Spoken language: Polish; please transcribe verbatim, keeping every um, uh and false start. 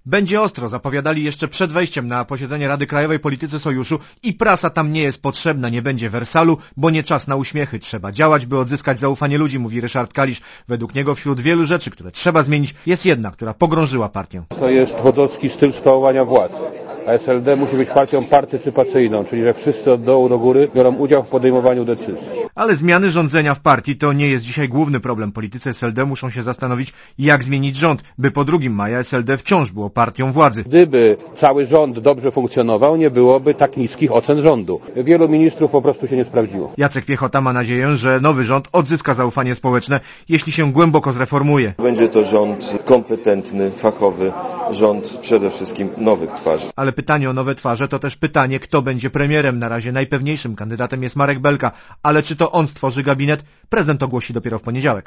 Będzie ostro, zapowiadali jeszcze przed wejściem na posiedzenie Rady Krajowej politycy Sojuszu i prasa tam nie jest potrzebna, nie będzie wersalu, bo nie czas na uśmiechy. Trzeba działać, by odzyskać zaufanie ludzi, mówi Ryszard Kalisz. Według niego wśród wielu rzeczy, które trzeba zmienić, jest jedna, która pogrążyła partię. To jest wodzowski styl sprawowania władzy. A S L D musi być partią partycypacyjną, czyli że wszyscy od dołu do góry biorą udział w podejmowaniu decyzji. Ale zmiany rządzenia w partii to nie jest dzisiaj główny problem. Politycy S L D muszą się zastanowić, jak zmienić rząd, by po drugim maja S L D wciąż było partią władzy. Gdyby cały rząd dobrze funkcjonował, nie byłoby tak niskich ocen rządu. Wielu ministrów po prostu się nie sprawdziło. Jacek Piechota ma nadzieję, że nowy rząd odzyska zaufanie społeczne, jeśli się głęboko zreformuje. Będzie to rząd kompetentny, fachowy, rząd przede wszystkim nowych twarzy. Ale pytanie o nowe twarze to też pytanie, kto będzie premierem. Na razie najpewniejszym kandydatem jest Marek Belka, ale czy to on stworzy gabinet? Prezydent ogłosi dopiero w poniedziałek.